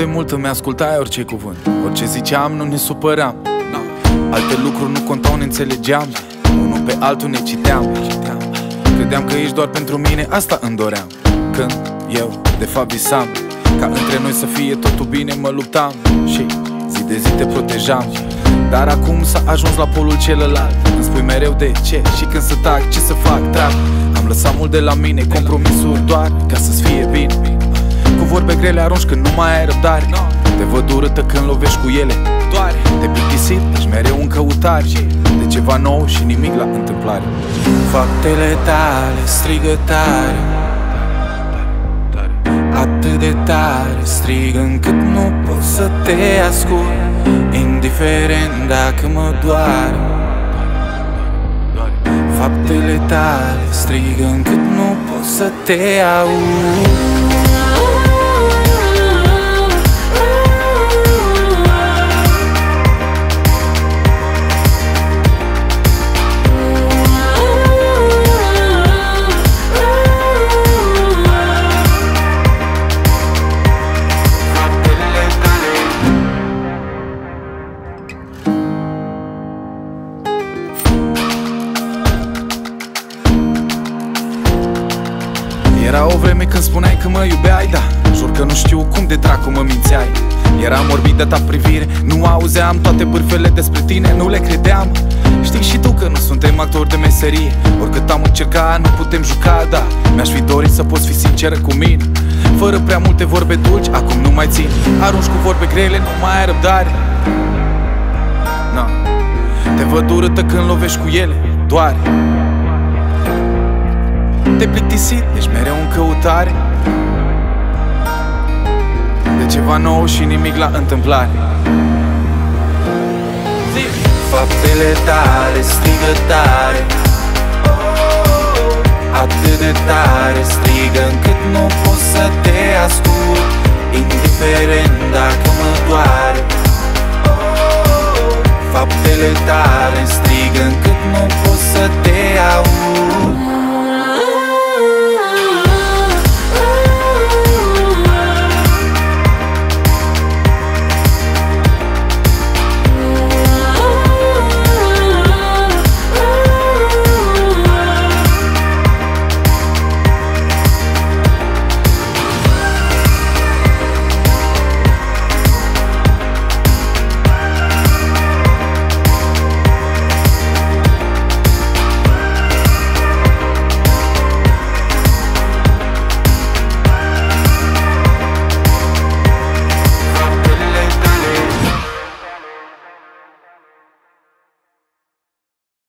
de mult îmi ascultai orice cuvânt. Orice ziceam nu ne supăram. Alte lucruri nu contau, ne înțelegeam. Unul pe altul ne citeam. Credeam că ești doar pentru mine, asta îmi doream. Când eu de fapt visam ca între noi să fie totul bine, mă luptam și zi de zi te protejam. Dar acum s-a ajuns la polul celălalt. Îmi spui mereu de ce și când să tac, ce să fac, trag. Am lăsat mult de la mine, compromisuri doar ca să-ți fie bine. Cu vorbe grele arunci când nu mai ai răbdare. Te văd urâtă când lovești cu ele. Te plictisit, ești mereu în căutare de ceva nou și nimic la întâmplare. Faptele tale strigă tare, atât de tare strigă încât nu pot să te ascult, indiferent dacă mă doare. Faptele tale strigă încât nu pot să te aud. Era o vreme când spuneai că mă iubeai, da, jur că nu știu cum de dracu mă mințeai. Era morbidă ta privire, nu auzeam toate bârfele despre tine, nu le credeam. Știi și tu că nu suntem actori de meserie, oricât am încercat nu putem juca, da. Mi-aș fi dorit să poți fi sinceră cu mine, fără prea multe vorbe dulci, acum nu mai țin. Arunci cu vorbe grele, nu mai ai răbdare. No. Te văd urâtă când lovești cu ele, doare. Te plictisit, ești mereu în căutare de ceva nou și nimic la întâmplare. Faptele tale strigă tare, atât de tare strigă încât nu pot să te ascult, indiferent dacă mă doare. Faptele tale strigă încât nu pot